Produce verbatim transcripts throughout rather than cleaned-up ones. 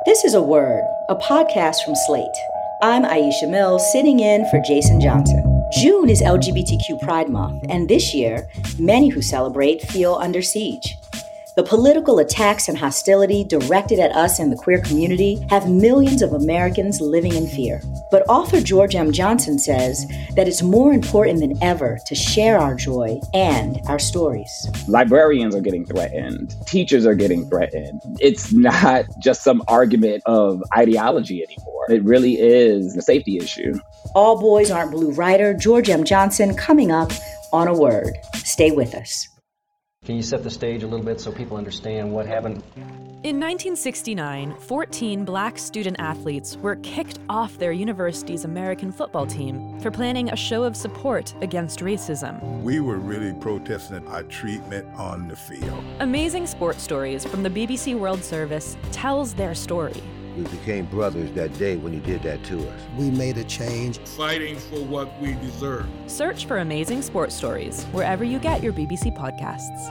This is A Word, a podcast from Slate. I'm Aisha Mills, sitting in for Jason Johnson. June is L G B T Q Pride Month, and this year, many who celebrate feel under siege. The political attacks and hostility directed at us in the queer community have millions of Americans living in fear. But author George M. Johnson says that it's more important than ever to share our joy and our stories. Librarians are getting threatened. Teachers are getting threatened. It's not just some argument of ideology anymore. It really is a safety issue. All Boys Aren't Blue writer George M. Johnson coming up on A Word. Stay with us. Can you set the stage a little bit so people understand what happened? In nineteen sixty-nine, fourteen black student athletes were kicked off their university's American football team for planning a show of support against racism. We were really protesting our treatment on the field. Amazing Sports Stories from the B B C World Service tells their story. We became brothers that day when you did that to us. We made a change. Fighting for what we deserve. Search for Amazing Sports Stories wherever you get your B B C podcasts.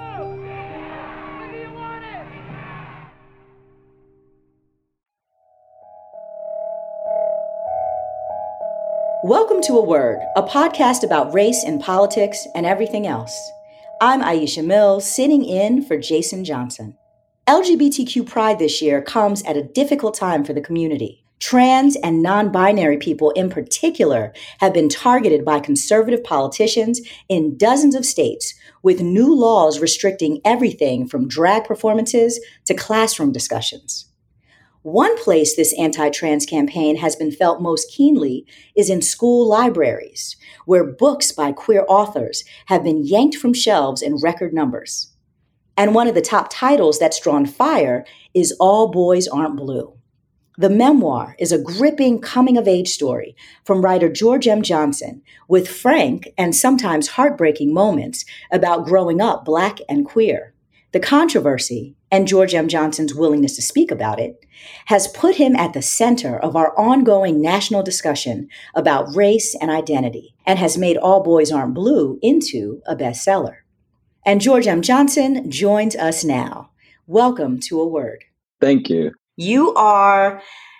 Welcome to A Word, a podcast about race and politics and everything else. I'm Aisha Mills, sitting in for Jason Johnson. L G B T Q Pride this year comes at a difficult time for the community. Trans and non-binary people in particular have been targeted by conservative politicians in dozens of states, with new laws restricting everything from drag performances to classroom discussions. One place this anti-trans campaign has been felt most keenly is in school libraries, where books by queer authors have been yanked from shelves in record numbers. And one of the top titles that's drawn fire is All Boys Aren't Blue. The memoir is a gripping coming-of-age story from writer George M. Johnson, with frank and sometimes heartbreaking moments about growing up Black and queer. The controversy, and George M. Johnson's willingness to speak about it, has put him at the center of our ongoing national discussion about race and identity, and has made All Boys Aren't Blue into a bestseller. And George M. Johnson joins us now. Welcome to A Word. Thank you. You are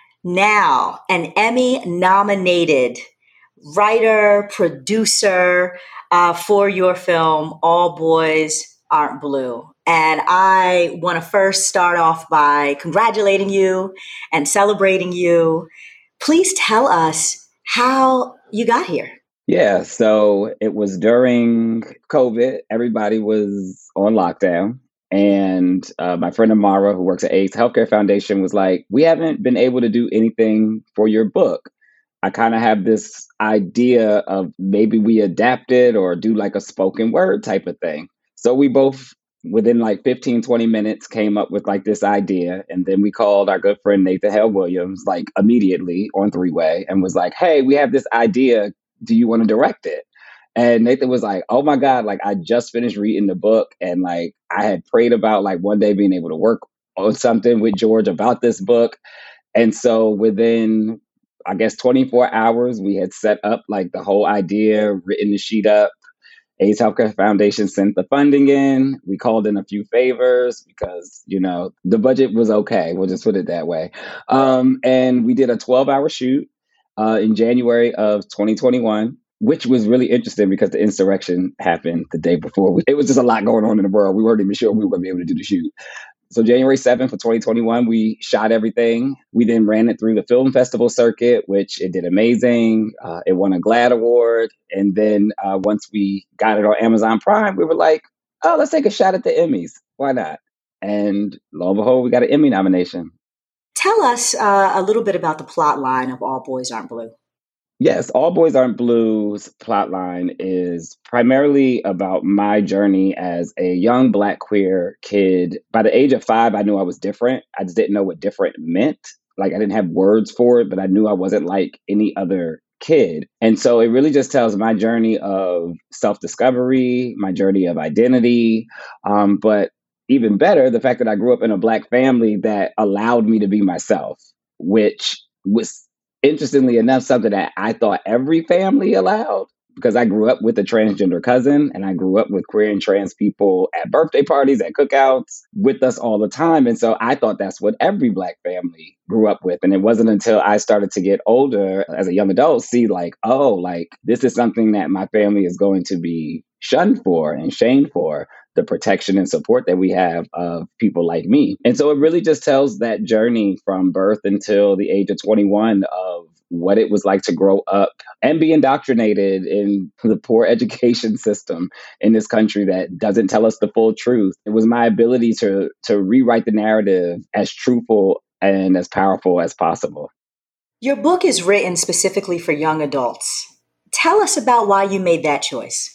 now an Emmy-nominated writer, producer uh, for your film, All Boys Aren't Blue. And I want to first start off by congratulating you and celebrating you. Please tell us how you got here. Yeah, so it was during COVID. Everybody was on lockdown. And uh, my friend Amara, who works at AIDS Healthcare Foundation, was like, we haven't been able to do anything for your book. I kind of have this idea of maybe we adapt it or do like a spoken word type of thing. So we both, within like fifteen, twenty minutes, came up with like this idea. And then we called our good friend Nathan Hale Williams, like immediately on three-way, and was like, hey, we have this idea. Do you want to direct it? And Nathan was like, oh my God, like I just finished reading the book. And like I had prayed about like one day being able to work on something with George about this book. And so within, I guess, twenty-four hours, we had set up like the whole idea, written the sheet up. AIDS Healthcare Foundation sent the funding in. We called in a few favors because, you know, the budget was okay. We'll just put it that way. Um, and we did a twelve hour shoot uh, in January of twenty twenty-one, which was really interesting because the insurrection happened the day before. It was just a lot going on in the world. We weren't even sure we were going to be able to do the shoot. So January seventh of twenty twenty-one, we shot everything. We then ran it through the film festival circuit, which it did amazing. Uh, it won a GLAAD award. And then uh, once we got it on Amazon Prime, we were like, oh, let's take a shot at the Emmys. Why not? And lo and behold, we got an Emmy nomination. Tell us uh, a little bit about the plot line of All Boys Aren't Blue. Yes, All Boys Aren't Blue's plotline is primarily about my journey as a young Black queer kid. By the age of five, I knew I was different. I just didn't know what different meant. Like I didn't have words for it, but I knew I wasn't like any other kid. And so it really just tells my journey of self-discovery, my journey of identity. Um, but even better, the fact that I grew up in a Black family that allowed me to be myself, which was interestingly enough, something that I thought every family allowed, because I grew up with a transgender cousin and I grew up with queer and trans people at birthday parties, at cookouts, with us all the time. And so I thought that's what every Black family grew up with. And it wasn't until I started to get older as a young adult, see like, oh, like this is something that my family is going to be shunned for and shamed for, the protection and support that we have of people like me. And so it really just tells that journey from birth until the age of twenty-one of what it was like to grow up and be indoctrinated in the poor education system in this country that doesn't tell us the full truth. It was my ability to to rewrite the narrative as truthful and as powerful as possible. Your book is written specifically for young adults. Tell us about why you made that choice.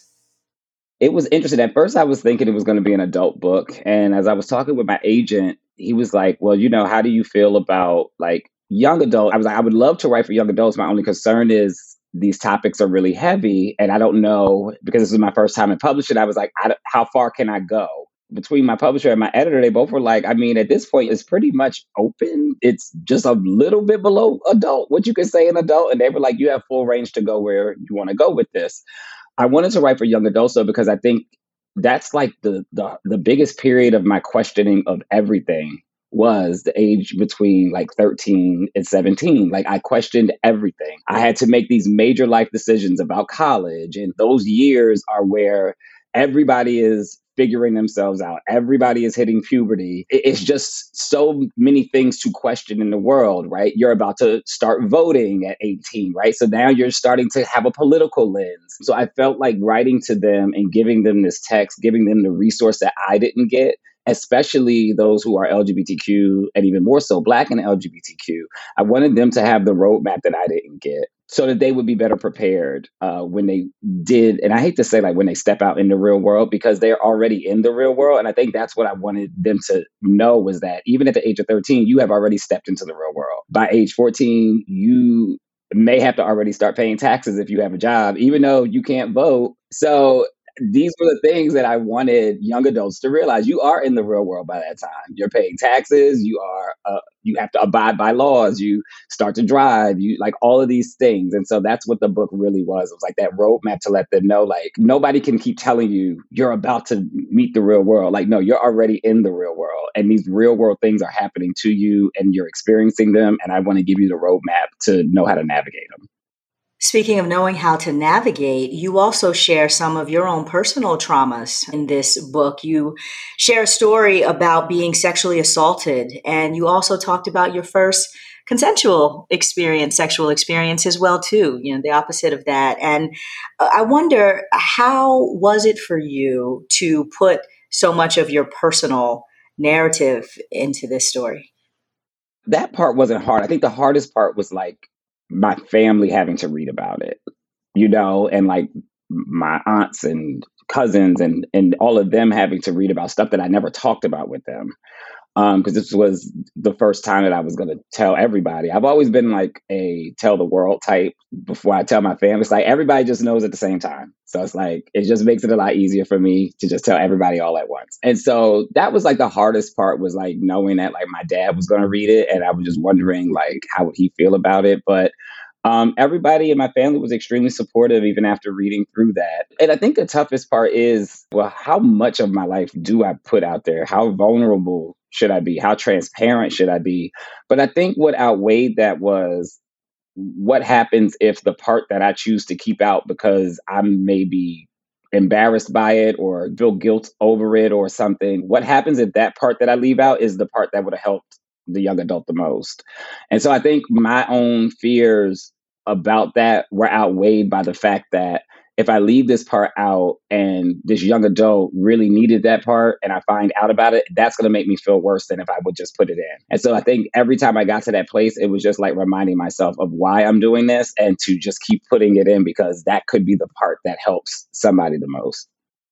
It was interesting. At first, I was thinking it was going to be an adult book. And as I was talking with my agent, he was like, well, you know, how do you feel about like young adult? I was like, I would love to write for young adults. My only concern is these topics are really heavy. And I don't know, because this was my first time in publishing, I was like, I how far can I go? Between my publisher and my editor, they both were like, I mean, at this point, it's pretty much open. It's just a little bit below adult, what you could say an adult. And they were like, you have full range to go where you want to go with this. I wanted to write for young adults, though, because I think that's like the, the the biggest period of my questioning of everything was the age between like thirteen and seventeen. Like I questioned everything. I had to make these major life decisions about college. And those years are where everybody is figuring themselves out. Everybody is hitting puberty. It's just so many things to question in the world, right? You're about to start voting at eighteen, right? So now you're starting to have a political lens. So I felt like writing to them and giving them this text, giving them the resource that I didn't get, especially those who are L G B T Q and even more so Black and L G B T Q. I wanted them to have the roadmap that I didn't get so that they would be better prepared uh, when they did. And I hate to say like when they step out in the real world, because they're already in the real world. And I think that's what I wanted them to know was that even at the age of thirteen, you have already stepped into the real world. By age fourteen, you may have to already start paying taxes if you have a job, even though you can't vote. So these were the things that I wanted young adults to realize. You are in the real world by that time. You're paying taxes. You are, uh, you have to abide by laws. You start to drive. You like all of these things. And so that's what the book really was. It was like that roadmap to let them know, like, nobody can keep telling you you're about to meet the real world. Like, no, you're already in the real world. And these real world things are happening to you and you're experiencing them. And I want to give you the roadmap to know how to navigate them. Speaking of knowing how to navigate, you also share some of your own personal traumas in this book. You share a story about being sexually assaulted, and you also talked about your first consensual experience, sexual experience as well, too, you know, the opposite of that. And I wonder, how was it for you to put so much of your personal narrative into this story? That part wasn't hard. I think the hardest part was like, my family having to read about it, you know, and like my aunts and cousins and, and all of them having to read about stuff that I never talked about with them. Um, because this was the first time that I was going to tell everybody. I've always been like a tell the world type before I tell my family. It's like everybody just knows at the same time. So it's like, it just makes it a lot easier for me to just tell everybody all at once. And so that was like the hardest part, was like knowing that like my dad was going to read it. And I was just wondering like, how would he feel about it? But Um, everybody in my family was extremely supportive even after reading through that. And I think the toughest part is, well, how much of my life do I put out there? How vulnerable should I be? How transparent should I be? But I think what outweighed that was what happens if the part that I choose to keep out because I'm maybe embarrassed by it or feel guilt over it or something. What happens if that part that I leave out is the part that would have helped the young adult the most? And so I think my own fears about that were outweighed by the fact that if I leave this part out and this young adult really needed that part and I find out about it, that's going to make me feel worse than if I would just put it in. And so I think every time I got to that place, it was just like reminding myself of why I'm doing this and to just keep putting it in, because that could be the part that helps somebody the most.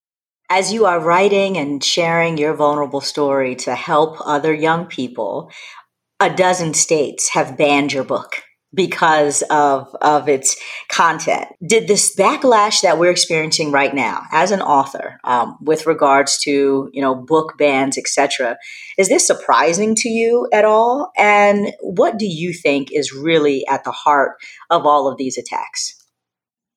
As you are writing and sharing your vulnerable story to help other young people, a dozen states have banned your book because of, of its content. Did this backlash that we're experiencing right now as an author um, with regards to, you know, book bans, et cetera, is this surprising to you at all? And what do you think is really at the heart of all of these attacks?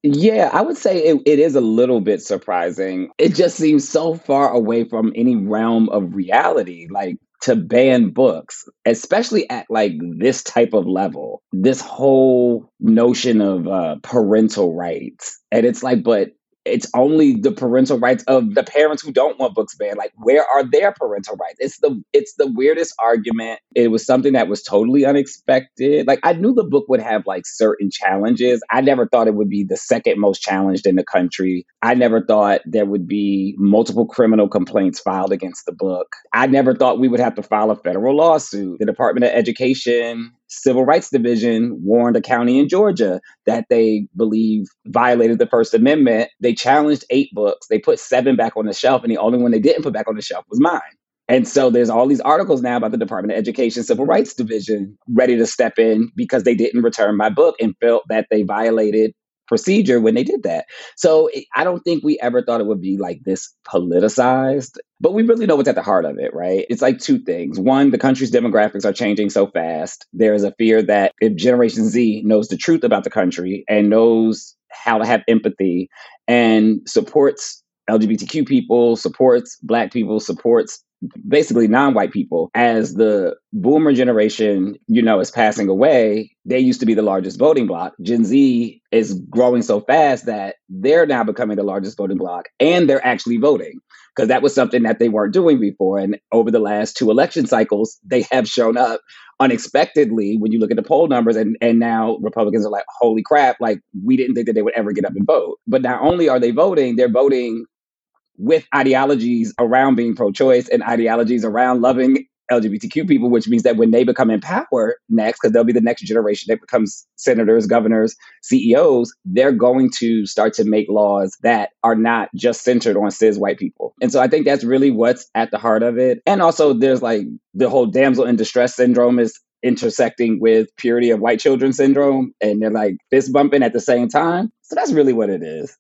Yeah, I would say it, it is a little bit surprising. It just seems so far away from any realm of reality, like to ban books, especially at like this type of level, this whole notion of uh, parental rights. And it's like, but it's only the parental rights of the parents who don't want books banned. Like, where are their parental rights? It's the it's the weirdest argument. It was something that was totally unexpected. Like, I knew the book would have like certain challenges. I never thought it would be the second most challenged in the country. I never thought there would be multiple criminal complaints filed against the book. I never thought we would have to file a federal lawsuit. The Department of Education Civil Rights Division warned a county in Georgia that they believe violated the First Amendment. They challenged eight books. They put seven back on the shelf, and the only one they didn't put back on the shelf was mine. And so there's all these articles now about the Department of Education Civil Rights Division ready to step in because they didn't return my book and felt that they violated procedure when they did that. So I don't think we ever thought it would be like this politicized, but we really know what's at the heart of it, right? It's like two things. One, the country's demographics are changing so fast. There is a fear that if Generation Z knows the truth about the country and knows how to have empathy and supports L G B T Q people, supports Black people, supports basically non-white people, as the boomer generation, you know, is passing away, they used to be the largest voting bloc. Gen Z is growing so fast that they're now becoming the largest voting bloc, and they're actually voting, because that was something that they weren't doing before. And over the last two election cycles, they have shown up unexpectedly when you look at the poll numbers. And, and now Republicans are like, holy crap, like we didn't think that they would ever get up and vote. But not only are they voting, they're voting with ideologies around being pro-choice and ideologies around loving L G B T Q people, which means that when they become in power next, because they'll be the next generation that becomes senators, governors, C E Os, they're going to start to make laws that are not just centered on cis white people. And so I think that's really what's at the heart of it. And also there's like the whole damsel in distress syndrome is intersecting with purity of white children syndrome, and they're like fist bumping at the same time. So that's really what it is.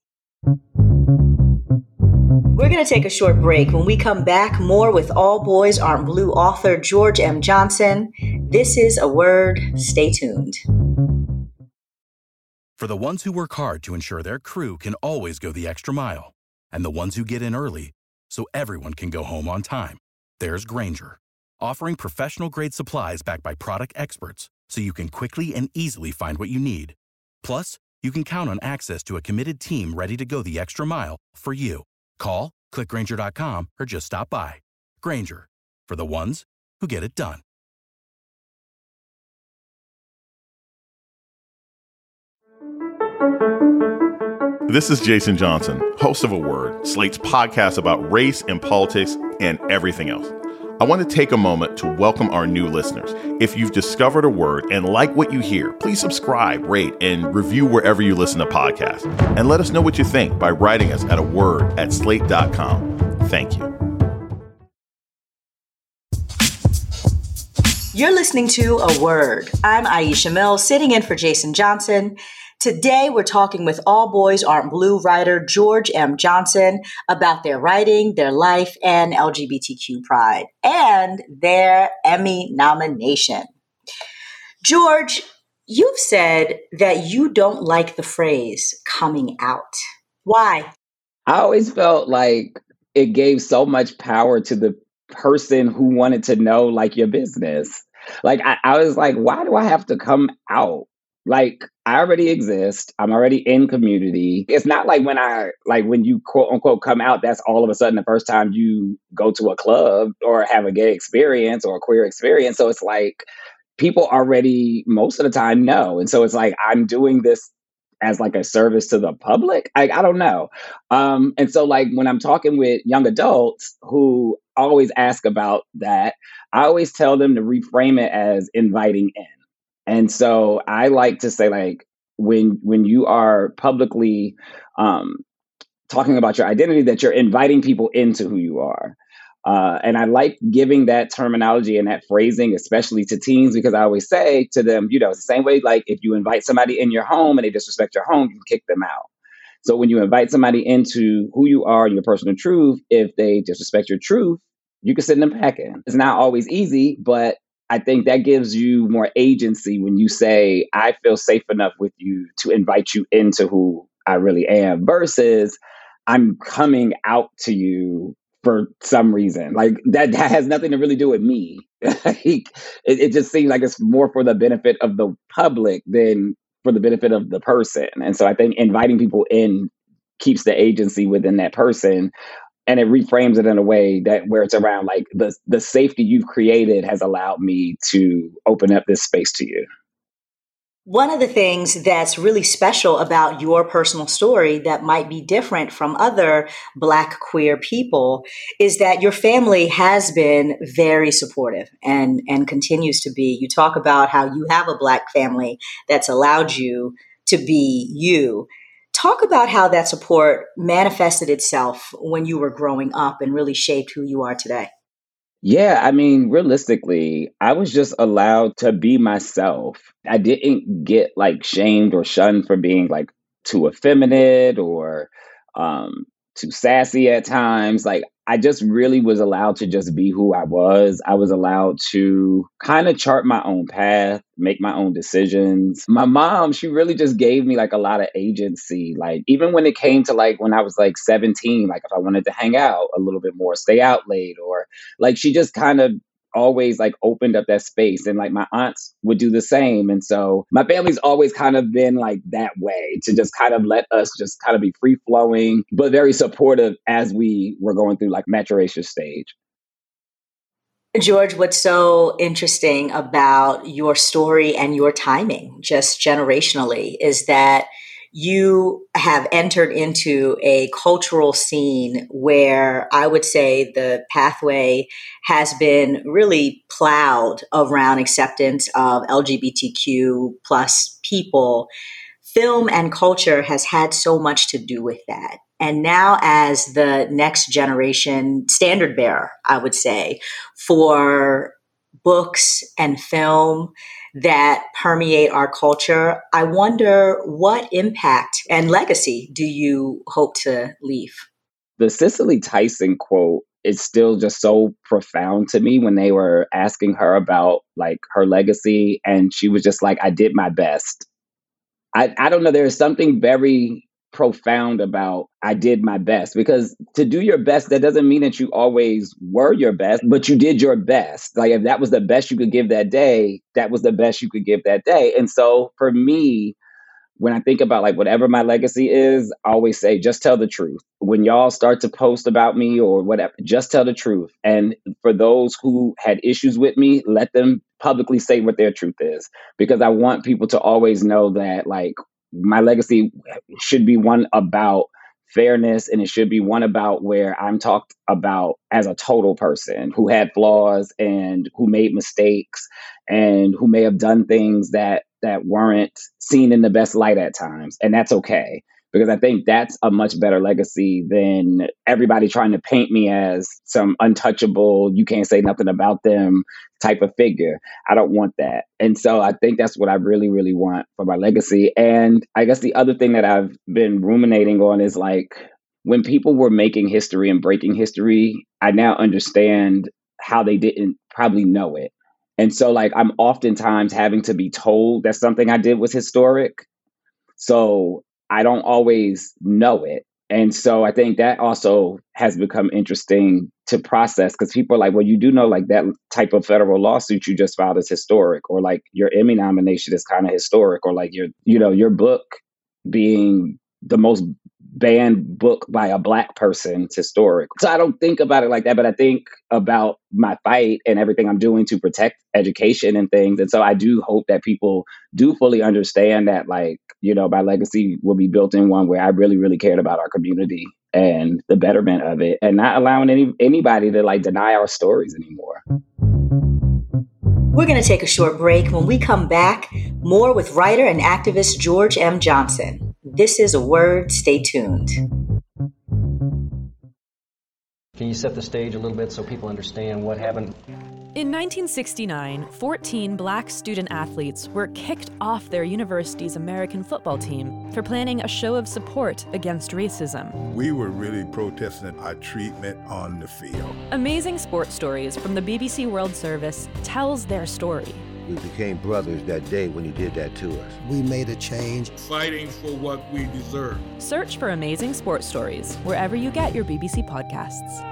We're going to take a short break. When we come back, more with All Boys Aren't Blue author George M. Johnson. This is A Word. Stay tuned. For the ones who work hard to ensure their crew can always go the extra mile, and the ones who get in early so everyone can go home on time, there's Grainger, offering professional-grade supplies backed by product experts so you can quickly and easily find what you need. Plus, you can count on access to a committed team ready to go the extra mile for you. Call, click Grainger dot com, or just stop by. Grainger, for the ones who get it done. This is Jason Johnson, host of A Word, Slate's podcast about race and politics and everything else. I want to take a moment to welcome our new listeners. If you've discovered A Word and like what you hear, please subscribe, rate, and review wherever you listen to podcasts. And let us know what you think by writing us at a word at slate dot com. Thank you. You're listening to A Word. I'm Aisha Mills, sitting in for Jason Johnson. Today, we're talking with All Boys Aren't Blue writer George M. Johnson about their writing, their life, and L G B T Q pride, and their Emmy nomination. George, you've said that you don't like the phrase coming out. Why? I always felt like it gave so much power to the person who wanted to know, like, your business. Like, I, I was like, why do I have to come out? Like, I already exist. I'm already in community. It's not like when I, like when you quote unquote come out, that's all of a sudden the first time you go to a club or have a gay experience or a queer experience. So it's like people already most of the time know. And so it's like, I'm doing this as like a service to the public. I, I don't know. Um, and so like when I'm talking with young adults who always ask about that, I always tell them to reframe it as inviting in. And so I like to say, like, when when you are publicly um, talking about your identity, that you're inviting people into who you are. Uh, and I like giving that terminology and that phrasing, especially to teens, because I always say to them, you know, it's the same way, like if you invite somebody in your home and they disrespect your home, you can kick them out. So when you invite somebody into who you are and your personal truth, if they disrespect your truth, you can send them packing. It's not always easy, but I think that gives you more agency when you say, I feel safe enough with you to invite you into who I really am, versus I'm coming out to you for some reason. Like that, that has nothing to really do with me. Like, it, it just seems like it's more for the benefit of the public than for the benefit of the person. And so I think inviting people in keeps the agency within that person. And it reframes it in a way that where it's around like the the safety you've created has allowed me to open up this space to you. One of the things that's really special about your personal story that might be different from other Black queer people is that your family has been very supportive and, and continues to be. You talk about how you have a Black family that's allowed you to be you. Talk about how that support manifested itself when you were growing up and really shaped who you are today. Yeah, I mean, realistically, I was just allowed to be myself. I didn't get like shamed or shunned for being like too effeminate or um, too sassy at times. Like, I just really was allowed to just be who I was. I was allowed to kind of chart my own path, make my own decisions. My mom, she really just gave me like a lot of agency. Like, even when it came to like when I was like seventeen, like if I wanted to hang out a little bit more, stay out late, or like she just kind of always like opened up that space, and like my aunts would do the same. And so my family's always kind of been like that way, to just kind of let us just kind of be free flowing, but very supportive as we were going through like maturation stage. George, what's so interesting about your story and your timing, just generationally, is that you have entered into a cultural scene where I would say the pathway has been really plowed around acceptance of L G B T Q plus people. Film and culture has had so much to do with that. And now, as the next generation standard bearer, I would say, for books and film that permeate our culture, I wonder what impact and legacy do you hope to leave? The Cicely Tyson quote is still just so profound to me when they were asking her about like her legacy. And she was just like, I did my best. I, I don't know. There's something very profound about I did my best, because to do your best, that doesn't mean that you always were your best, but you did your best. Like if that was the best you could give that day, that was the best you could give that day. And so for me, when I think about like whatever my legacy is, I always say, just tell the truth. When y'all start to post about me or whatever, just tell the truth. And for those who had issues with me, let them publicly say what their truth is, because I want people to always know that like my legacy should be one about fairness, and it should be one about where I'm talked about as a total person who had flaws and who made mistakes and who may have done things that that weren't seen in the best light at times. And that's okay, because I think that's a much better legacy than everybody trying to paint me as some untouchable, you can't say nothing about them type of figure. I don't want that. And so I think that's what I really, really want for my legacy. And I guess the other thing that I've been ruminating on is like, when people were making history and breaking history, I now understand how they didn't probably know it. And so like, I'm oftentimes having to be told that something I did was historic. So I don't always know it. And so I think that also has become interesting to process, because people are like, well, you do know like that type of federal lawsuit you just filed is historic, or like your Emmy nomination is kind of historic, or like your, you know, your book being the most banned book by a Black person is historic. So I don't think about it like that, but I think about my fight and everything I'm doing to protect education and things. And so I do hope that people do fully understand that, like, you know, my legacy will be built in one where I really, really cared about our community and the betterment of it, and not allowing any anybody to like deny our stories anymore. We're going to take a short break. When we come back, more with writer and activist George M. Johnson. This is A Word. Stay tuned. Can you set the stage a little bit so people understand what happened? In nineteen sixty-nine, fourteen Black student athletes were kicked off their university's American football team for planning a show of support against racism. We were really protesting our treatment on the field. Amazing Sports Stories from the B B C World Service tells their story. We became brothers that day when you did that to us. We made a change. Fighting for what we deserve. Search for Amazing Sports Stories wherever you get your B B C podcasts.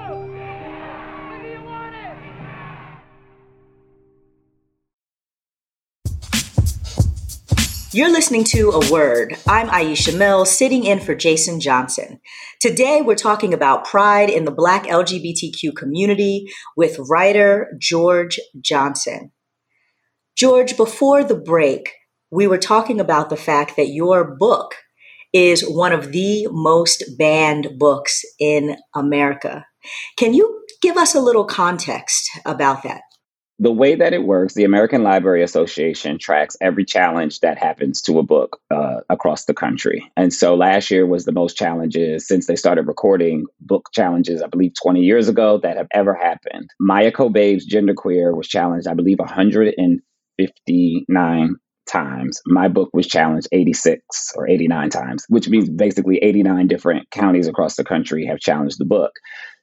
You're listening to A Word. I'm Aisha Mills, sitting in for Jason Johnson. Today, we're talking about pride in the Black L G B T Q community with writer George Johnson. George, before the break, we were talking about the fact that your book is one of the most banned books in America. Can you give us a little context about that? The way that it works, the American Library Association tracks every challenge that happens to a book uh, across the country. And so last year was the most challenges since they started recording book challenges, I believe twenty years ago, that have ever happened. Maya Kobe's Genderqueer was challenged, I believe, one hundred fifty-nine times. My book was challenged eighty-six or eighty-nine times, which means basically eighty-nine different counties across the country have challenged the book.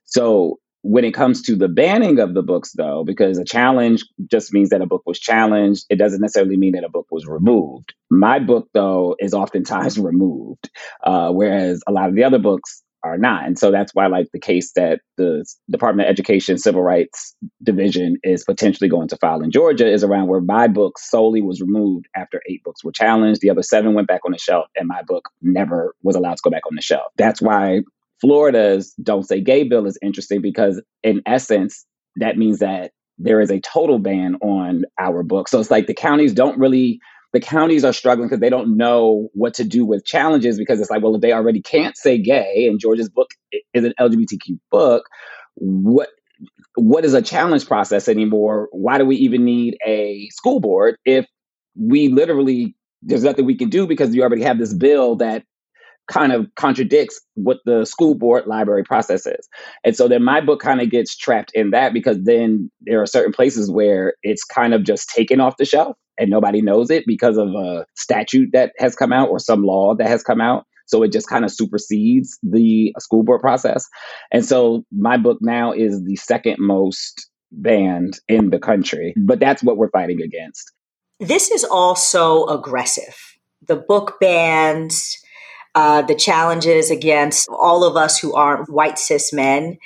So when it comes to the banning of the books, though, because a challenge just means that a book was challenged, it doesn't necessarily mean that a book was removed. My book, though, is oftentimes removed, uh, whereas a lot of the other books are not. And so that's why, like, the case that the Department of Education Civil Rights Division is potentially going to file in Georgia is around where my book solely was removed after eight books were challenged. The other seven went back on the shelf, and my book never was allowed to go back on the shelf. That's why Florida's Don't Say Gay bill is interesting, because in essence, that means that there is a total ban on our book. So it's like the counties don't really, the counties are struggling because they don't know what to do with challenges, because it's like, well, if they already can't say gay and Georgia's book is an L G B T Q book, what what is a challenge process anymore? Why do we even need a school board if we literally, there's nothing we can do because you already have this bill that kind of contradicts what the school board library process is. And so then my book kind of gets trapped in that, because then there are certain places where it's kind of just taken off the shelf and nobody knows it because of a statute that has come out or some law that has come out. So it just kind of supersedes the school board process. And so my book now is the second most banned in the country, but that's what we're fighting against. This is all so aggressive. The book bans, Uh, the challenges against all of us who aren't white cis men.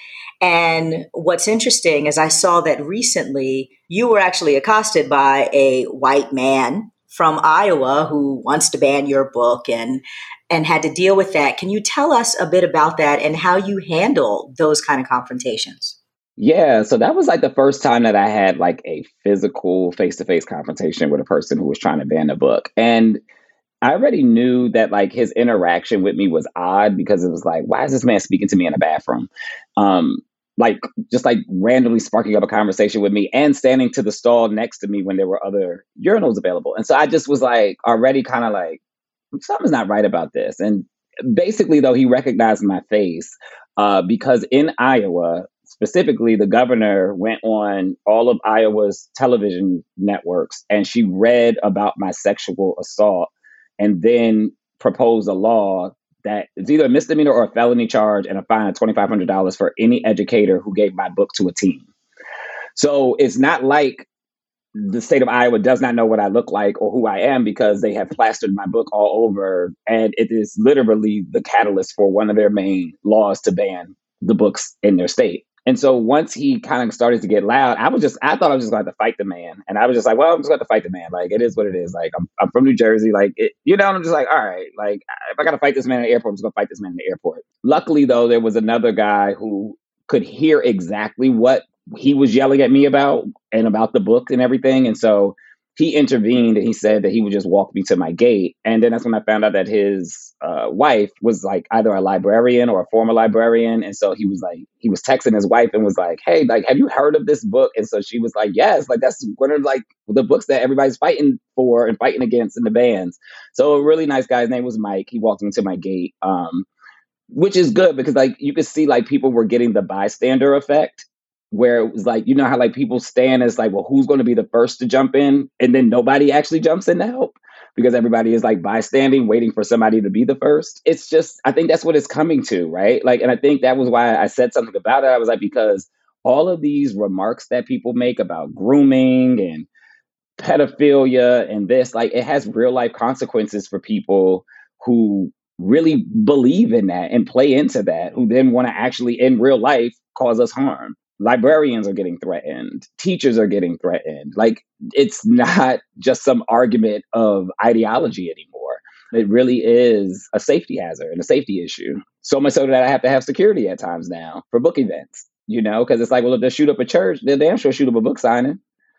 And what's interesting is I saw that recently you were actually accosted by a white man from Iowa who wants to ban your book and and had to deal with that. Can you tell us a bit about that and how you handle those kind of confrontations? Yeah, so that was like the first time that I had like a physical face-to-face confrontation with a person who was trying to ban the book. And I already knew that like his interaction with me was odd, because it was like, why is this man speaking to me in a bathroom? Um, like just like randomly sparking up a conversation with me and standing to the stall next to me when there were other urinals available. And so I just was like already kind of like, something's not right about this. And basically, though, he recognized my face uh, because in Iowa, specifically, the governor went on all of Iowa's television networks and she read about my sexual assault, and then propose a law that it's either a misdemeanor or a felony charge and a fine of twenty-five hundred dollars for any educator who gave my book to a teen. So it's not like the state of Iowa does not know what I look like or who I am, because they have plastered my book all over. And it is literally the catalyst for one of their main laws to ban the books in their state. And so once he kind of started to get loud, I was just, I thought I was just going to have to fight the man. And I was just like, well, I'm just going to fight the man. Like, it is what it is. Like, I'm, I'm from New Jersey. Like, it, you know, I'm just like, all right, like, if I got to fight this man in the airport, I'm just going to fight this man in the airport. Luckily, though, there was another guy who could hear exactly what he was yelling at me about and about the book and everything. And so he intervened and he said that he would just walk me to my gate. And then that's when I found out that his uh, wife was like either a librarian or a former librarian. And so he was like, he was texting his wife and was like, hey, like, have you heard of this book? And so she was like, yes, like that's one of like the books that everybody's fighting for and fighting against in the bans. So a really nice guy, his name was Mike. He walked me to my gate, um, which is good because like you could see like people were getting the bystander effect, where it was like, you know how like people stand as like, well, who's going to be the first to jump in? And then nobody actually jumps in to help because everybody is like bystanding, waiting for somebody to be the first. It's just, I think that's what it's coming to, right? Like, and I think that was why I said something about it. I was like, because all of these remarks that people make about grooming and pedophilia and this, like it has real life consequences for people who really believe in that and play into that, who then want to actually in real life cause us harm. Librarians are getting threatened. Teachers are getting threatened. Like it's not just some argument of ideology anymore. It really is a safety hazard and a safety issue. So much so that I have to have security at times now for book events, you know, because it's like, well, if they shoot up a church, they'll damn sure shoot up a book signing.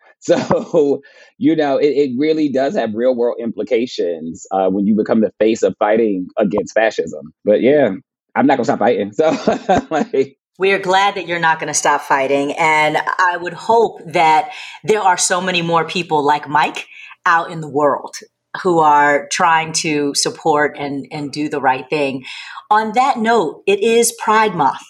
So, you know, it, it really does have real world implications uh, when you become the face of fighting against fascism. But yeah, I'm not going to stop fighting. So, like, we are glad that you're not going to stop fighting. And I would hope that there are so many more people like Mike out in the world who are trying to support and, and do the right thing. On that note, it is Pride Month.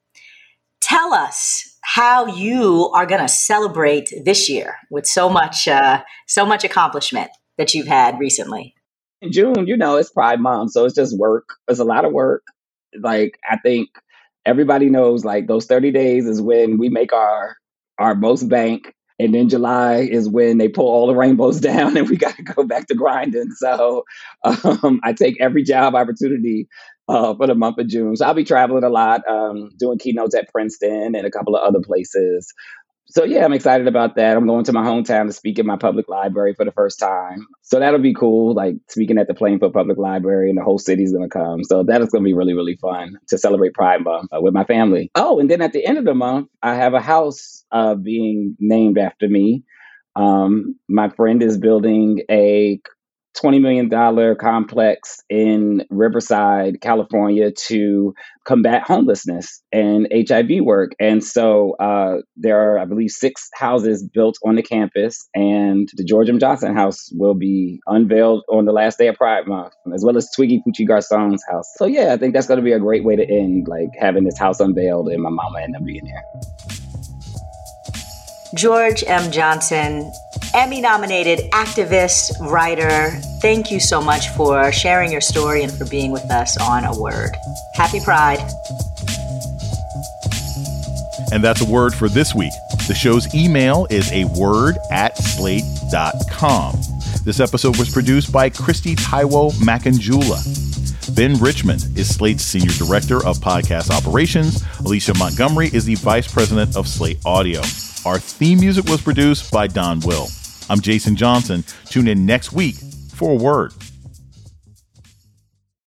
Tell us how you are going to celebrate this year with so much, uh, so much accomplishment that you've had recently. In June, you know, it's Pride Month, so it's just work. It's a lot of work. Like, I think everybody knows, like, those thirty days is when we make our our most bank. And then July is when they pull all the rainbows down and we got to go back to grinding. So um, I take every job opportunity uh, for the month of June. So I'll be traveling a lot, um, doing keynotes at Princeton and a couple of other places. So yeah, I'm excited about that. I'm going to my hometown to speak at my public library for the first time. So that'll be cool, like speaking at the Plainfield Public Library, and the whole city's going to come. So that is going to be really, really fun to celebrate Pride Month uh, with my family. Oh, and then at the end of the month, I have a house uh, being named after me. Um, my friend is building a twenty million dollars complex in Riverside, California to combat homelessness and H I V work. And so uh, there are, I believe, six houses built on the campus, and the George M. Johnson House will be unveiled on the last day of Pride Month, as well as Twiggy Pucci Garcon's house. So yeah, I think that's going to be a great way to end, like having this house unveiled and my mama and them being there. George M. Johnson, Emmy-nominated activist, writer, thank you so much for sharing your story and for being with us on A Word. Happy Pride. And that's A Word for this week. The show's email is a word at slate dot com. This episode was produced by Christy Taiwo Makanjula. Ben Richmond is Slate's Senior Director of Podcast Operations. Alicia Montgomery is the Vice President of Slate Audio. Our theme music was produced by Don Will. I'm Jason Johnson. Tune in next week for A Word.